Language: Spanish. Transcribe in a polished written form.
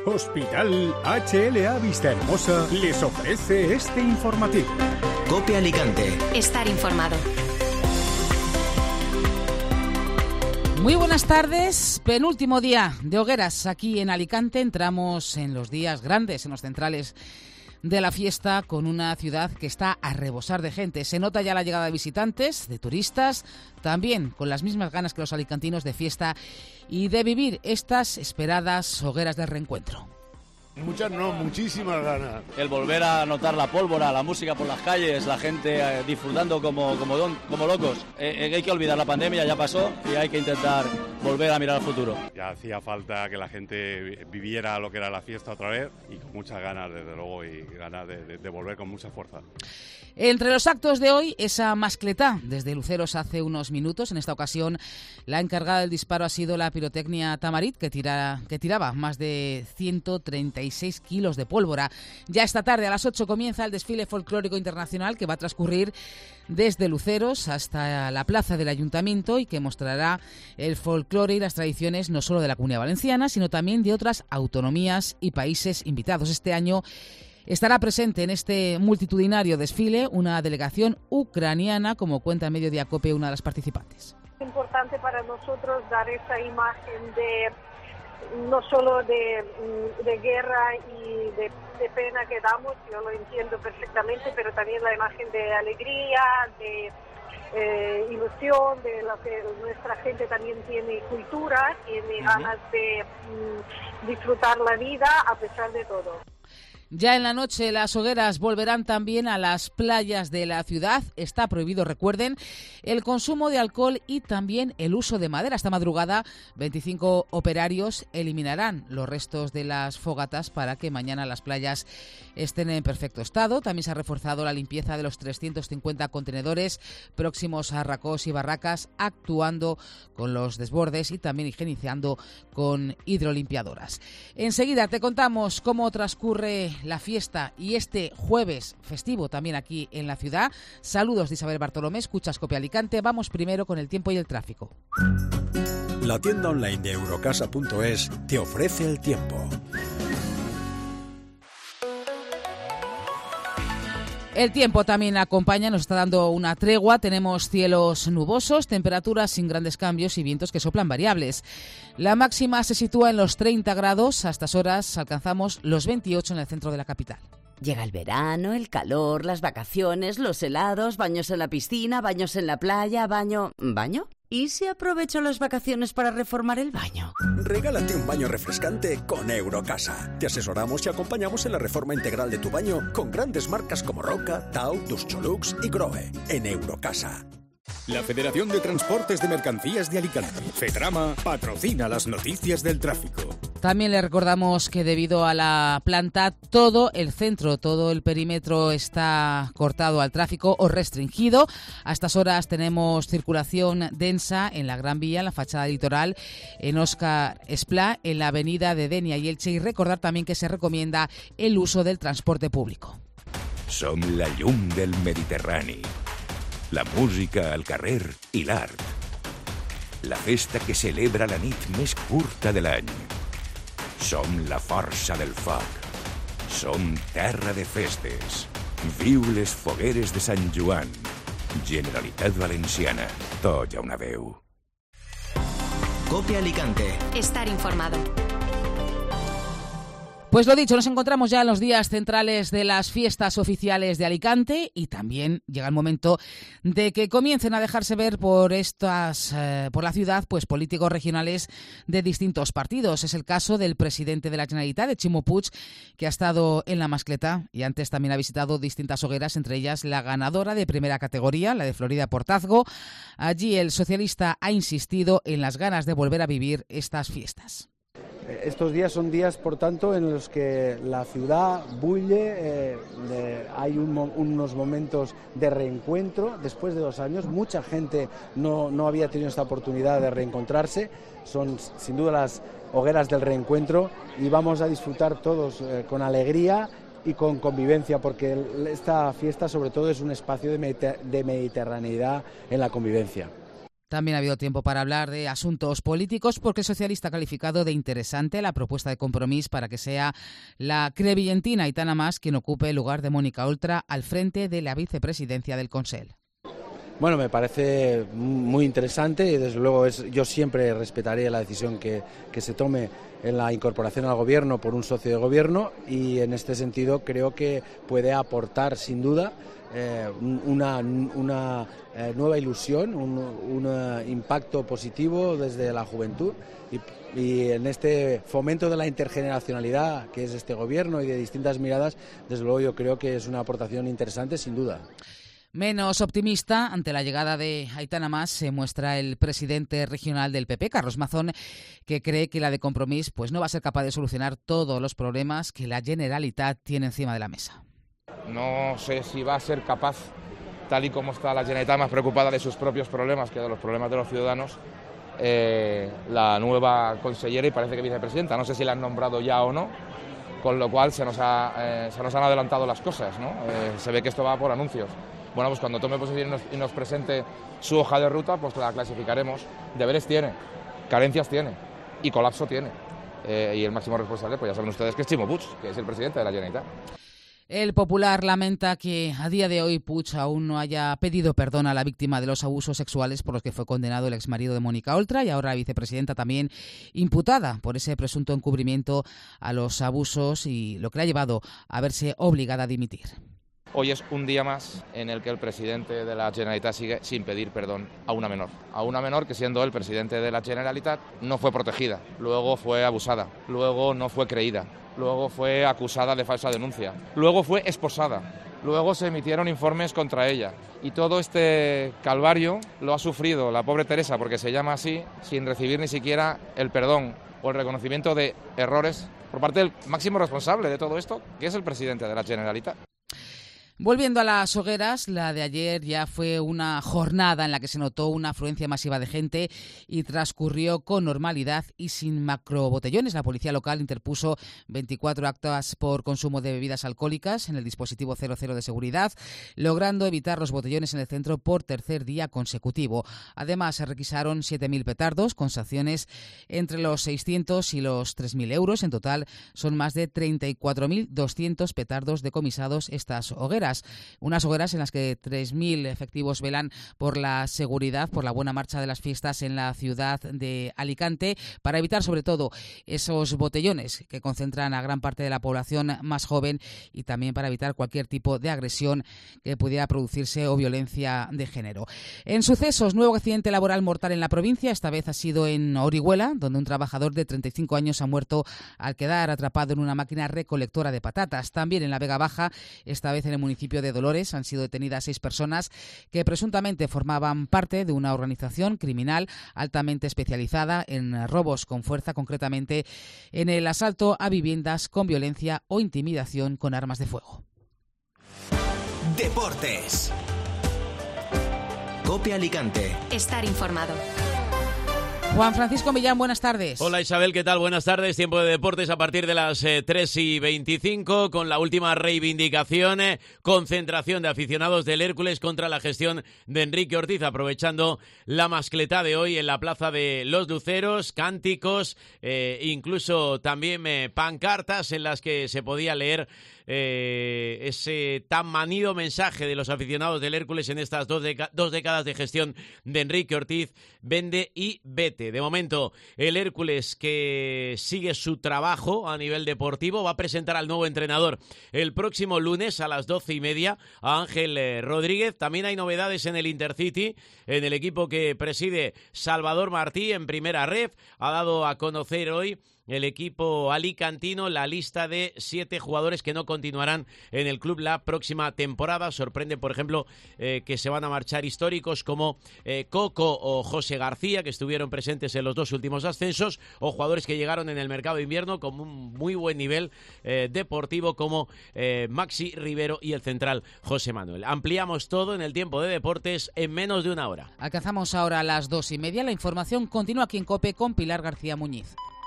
Hospital HLA Vistahermosa les ofrece este informativo. COPE Alicante. Estar informado. Muy buenas tardes, penúltimo día de hogueras aquí en Alicante. Entramos en los días grandes, en los centrales de la fiesta, con una ciudad que está a rebosar de gente. Se nota ya la llegada de visitantes, de turistas, también con las mismas ganas que los alicantinos de fiesta y de vivir estas esperadas hogueras del reencuentro. Muchas no, muchísimas ganas. El volver a notar la pólvora, la música por las calles, la gente disfrutando como locos. Hay que olvidar la pandemia, ya pasó, y hay que intentar volver a mirar al futuro. Ya hacía falta que la gente viviera lo que era la fiesta otra vez, y con muchas ganas, desde luego, y ganas de volver con mucha fuerza. Entre los actos de hoy, esa mascletá desde Luceros hace unos minutos. En esta ocasión, la encargada del disparo ha sido la pirotecnia Tamarit, que tiraba más de 136 kilos de pólvora. Ya esta tarde, a las 8, comienza el desfile folclórico internacional, que va a transcurrir desde Luceros hasta la plaza del Ayuntamiento y que mostrará el folclore y las tradiciones no solo de la Comunidad Valenciana, sino también de otras autonomías y países invitados. Este año estará presente en este multitudinario desfile una delegación ucraniana, como cuenta en Mediodía COPE una de las participantes. Es importante para nosotros dar esa imagen de no solo de guerra y de pena que damos, yo lo entiendo perfectamente, pero también la imagen de alegría, de ilusión, de lo que nuestra gente también tiene cultura, tiene ganas de disfrutar la vida a pesar de todo. Ya en la noche las hogueras volverán también a las playas de la ciudad. Está prohibido, recuerden, el consumo de alcohol y también el uso de madera. Esta madrugada 25 operarios eliminarán los restos de las fogatas para que mañana las playas estén en perfecto estado. También se ha reforzado la limpieza de los 350 contenedores próximos a racós y barracas, actuando con los desbordes y también higienizando con hidrolimpiadoras. Enseguida te contamos cómo transcurre la fiesta y este jueves festivo también aquí en la ciudad. Saludos de Isabel Bartolomé, escuchas COPE Alicante. Vamos primero con el tiempo y el tráfico. La tienda online de Eurocasa.es te ofrece el tiempo. El tiempo también acompaña, nos está dando una tregua. Tenemos cielos nubosos, temperaturas sin grandes cambios y vientos que soplan variables. La máxima se sitúa en los 30 grados. A estas horas alcanzamos los 28 en el centro de la capital. Llega el verano, el calor, las vacaciones, los helados, baños en la piscina, baños en la playa, ¿Baño? ¿Y si aprovecho las vacaciones para reformar el baño? Regálate un baño refrescante con Eurocasa. Te asesoramos y acompañamos en la reforma integral de tu baño con grandes marcas como Roca, Tau, Duscholux y Grohe. En Eurocasa. La Federación de Transportes de Mercancías de Alicante, FETRAMA, patrocina las noticias del tráfico. También le recordamos que debido a la planta, todo el centro, todo el perímetro está cortado al tráfico o restringido. A estas horas tenemos circulación densa en la Gran Vía, en la fachada litoral, en Óscar Esplá, en la avenida de Denia y Elche. Y recordar también que se recomienda el uso del transporte público. Som la llum del Mediterrani. La música al carrer i l'art. La festa que celebra la nit més curta de l'any. Som la força del foc. Som terra de festes. Viu les fogueres de Sant Joan. Generalitat Valenciana. Tolla una veu. COPE Alicante. Estar informado. Pues lo dicho, nos encontramos ya en los días centrales de las fiestas oficiales de Alicante y también llega el momento de que comiencen a dejarse ver por la ciudad, pues políticos regionales de distintos partidos. Es el caso del presidente de la Generalitat, de Ximo Puig, que ha estado en la mascletá y antes también ha visitado distintas hogueras, entre ellas la ganadora de primera categoría, la de Florida Portazgo. Allí el socialista ha insistido en las ganas de volver a vivir estas fiestas. Estos días son días, por tanto, en los que la ciudad bulle, hay unos momentos de reencuentro después de 2 años. Mucha gente no había tenido esta oportunidad de reencontrarse. Son sin duda las hogueras del reencuentro y vamos a disfrutar todos con alegría y con convivencia, porque esta fiesta sobre todo es un espacio de mediterraneidad en la convivencia. También ha habido tiempo para hablar de asuntos políticos porque el socialista ha calificado de interesante la propuesta de Compromís para que sea la crevillentina Aitana Mas quien ocupe el lugar de Mónica Oltra al frente de la vicepresidencia del Consell. Bueno, me parece muy interesante y desde luego yo siempre respetaré la decisión que se tome en la incorporación al gobierno por un socio de gobierno y en este sentido creo que puede aportar sin duda una nueva ilusión, un impacto positivo desde la juventud y en este fomento de la intergeneracionalidad que es este gobierno y de distintas miradas, desde luego yo creo que es una aportación interesante sin duda. Menos optimista ante la llegada de Aitana Mas se muestra el presidente regional del PP, Carlos Mazón, que cree que la de Compromís pues no va a ser capaz de solucionar todos los problemas que la Generalitat tiene encima de la mesa. No sé si va a ser capaz, tal y como está la Generalitat más preocupada de sus propios problemas que de los problemas de los ciudadanos, la nueva consellera y parece que vicepresidenta. No sé si la han nombrado ya o no, con lo cual se nos han adelantado las cosas, ¿no? Se ve que esto va por anuncios. Bueno, pues cuando tome posesión y nos presente su hoja de ruta, pues la clasificaremos. Deberes tiene, carencias tiene y colapso tiene. Y el máximo responsable, pues ya saben ustedes que es Ximo Puig, que es el presidente de la Generalitat. El Popular lamenta que a día de hoy Puig aún no haya pedido perdón a la víctima de los abusos sexuales por los que fue condenado el exmarido de Mónica Oltra y ahora la vicepresidenta también imputada por ese presunto encubrimiento a los abusos y lo que le ha llevado a verse obligada a dimitir. Hoy es un día más en el que el presidente de la Generalitat sigue sin pedir perdón a una menor que siendo el presidente de la Generalitat no fue protegida, luego fue abusada, luego no fue creída, luego fue acusada de falsa denuncia, luego fue esposada, luego se emitieron informes contra ella y todo este calvario lo ha sufrido la pobre Teresa, porque se llama así, sin recibir ni siquiera el perdón o el reconocimiento de errores por parte del máximo responsable de todo esto, que es el presidente de la Generalitat. Volviendo a las hogueras, la de ayer ya fue una jornada en la que se notó una afluencia masiva de gente y transcurrió con normalidad y sin macrobotellones. La policía local interpuso 24 actas por consumo de bebidas alcohólicas en el dispositivo 00 de seguridad, logrando evitar los botellones en el centro por tercer día consecutivo. Además, se requisaron 7.000 petardos con sanciones entre los 600 y los 3.000 euros. En total, son más de 34.200 petardos decomisados estas hogueras. Unas hogueras en las que 3.000 efectivos velan por la seguridad, por la buena marcha de las fiestas en la ciudad de Alicante, para evitar sobre todo esos botellones que concentran a gran parte de la población más joven y también para evitar cualquier tipo de agresión que pudiera producirse o violencia de género. En sucesos, nuevo accidente laboral mortal en la provincia, esta vez ha sido en Orihuela, donde un trabajador de 35 años ha muerto al quedar atrapado en una máquina recolectora de patatas. También en la Vega Baja, esta vez en el municipio de Dolores, han sido detenidas 6 personas que presuntamente formaban parte de una organización criminal altamente especializada en robos con fuerza, concretamente en el asalto a viviendas con violencia o intimidación con armas de fuego. Deportes. COPE Alicante. Estar informado. Juan Francisco Millán, buenas tardes. Hola Isabel, ¿qué tal? Buenas tardes. Tiempo de deportes a partir de las 3:25 con la última reivindicación, concentración de aficionados del Hércules contra la gestión de Enrique Ortiz, aprovechando la mascletá de hoy en la Plaza de los Luceros, cánticos, incluso también pancartas en las que se podía leer ese tan manido mensaje de los aficionados del Hércules en estas dos décadas de gestión de Enrique Ortiz: vende y vete. De momento, el Hércules, que sigue su trabajo a nivel deportivo, va a presentar al nuevo entrenador el próximo lunes a las 12:30, a Ángel Rodríguez. También hay novedades en el Intercity, en el equipo que preside Salvador Martí en primera ref. Ha dado a conocer hoy el equipo alicantino la lista de 7 jugadores que no continuarán en el club la próxima temporada. Sorprende, por ejemplo, que se van a marchar históricos como Coco o José García, que estuvieron presentes en los 2 últimos ascensos, o jugadores que llegaron en el mercado de invierno con un muy buen nivel deportivo como Maxi Rivero y el central José Manuel. Ampliamos todo en el tiempo de deportes en menos de una hora. Alcanzamos ahora las 2:30. La información continúa aquí en COPE con Pilar García Muñiz.